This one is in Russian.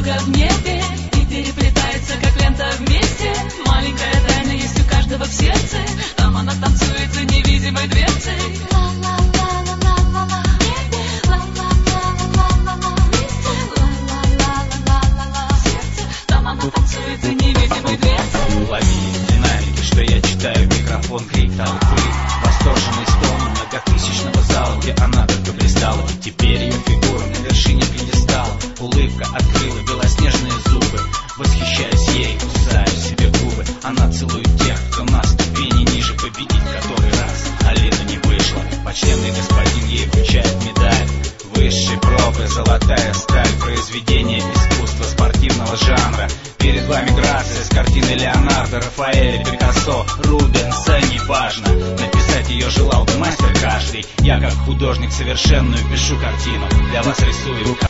звезда в небе и переплетается, как лента вместе. Маленькая тайна есть у каждого в сердце. Там она танцует за невидимой дверцей. Там она танцует за невидимой дверцей. Лови динамики, что я читаю, микрофон, крик толпы. Восторженный стон многотысячного зала, где она только блистала. Теперь ее фигура на вершине пьедестала. Улыбка открыла белоснежные зубы. Восхищаюсь ей, кусаю себе губы. Она целует тех, кто на ступени ниже. Победить который раз Алина не вышла. Почтенный господин ей вручает медаль. Высшей пробы золотая сталь. Произведение искусства спортивного жанра. Перед вами Грация с картины Леонардо, Рафаэля, Пикассо, Рубенса. Неважно, написать ее желал бы мастер каждый. Я как художник совершенную пишу картину. Для вас рисую